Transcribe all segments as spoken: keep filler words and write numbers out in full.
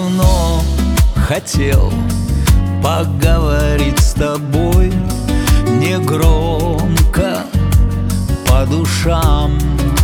давно хотел поговорить с тобой негромко по душам.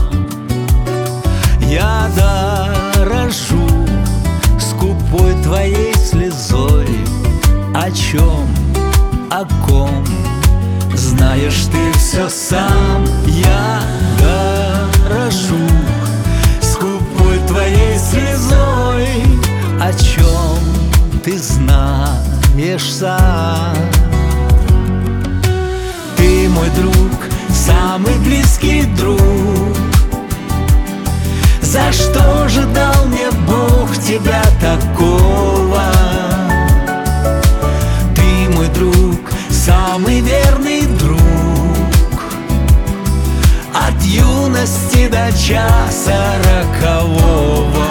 Я дорожу скупой твоей слезой. О чем, о ком, знаешь ты все сам. Я дорожу скупой твоей слезой. О чем ты знаешь сам. Ты мой друг, самый близкий друг. За что же дал мне Бог тебя такого? Ты мой друг, самый верный друг. От юности до часа рокового.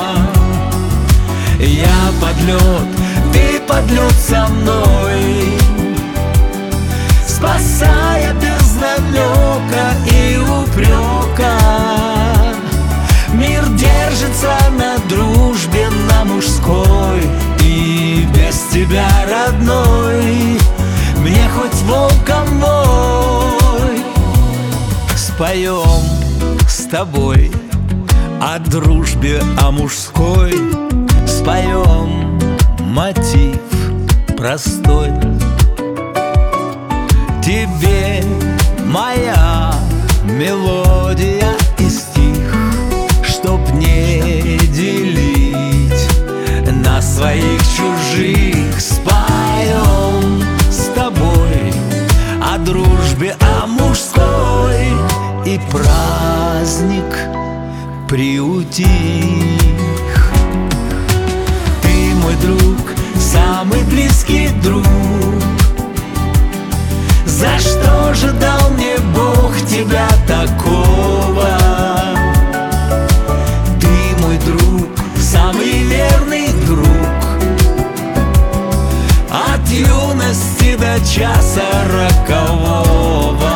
Я под лед, ты под лед со мной, спасая без намека и упрека. Мир держится на дружбе, на мужской. И без тебя, родной, мне хоть волком вой. Споем с тобой о дружбе, о мужской. Споем мотив простой. Тебе моя мелодия и стих, чтоб не делить на своих чужих. Споем с тобой о дружбе, о мужской. И праздник приутих. Ты мой друг, самый близкий друг. За что же дал мне Бог тебя такого? Ты мой друг, самый верный друг. От юности до часа рокового.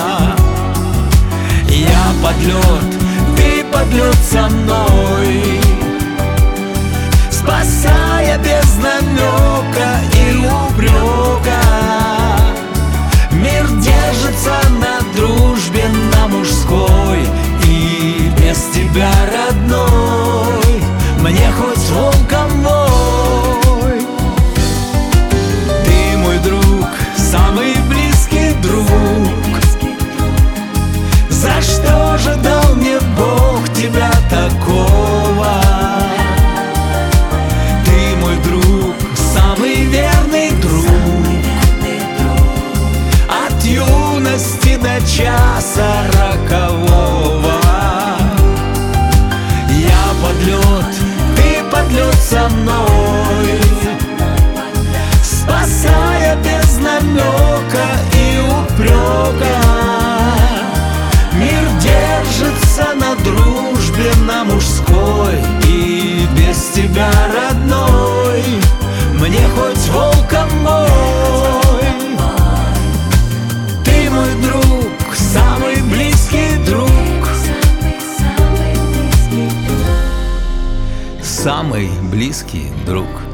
Я под лед, ты под лед со мной, спасая без намека и упрека. Мир держится на дружбе, на мужской. И без тебя, родной, мне хоть волком вой. Ты мой друг, самый близкий друг. За что же дал мне Бог тебя такого? Ты мой друг, самый верный друг. От юности до часа рокового. Я под лед, ты под лед со мной, спасая без намека и упрека. Мир держится на дружбе, на мужской. И без тебя, родной, мне хоть волком вой. Ты мой друг, самый близкий друг. Самый близкий друг.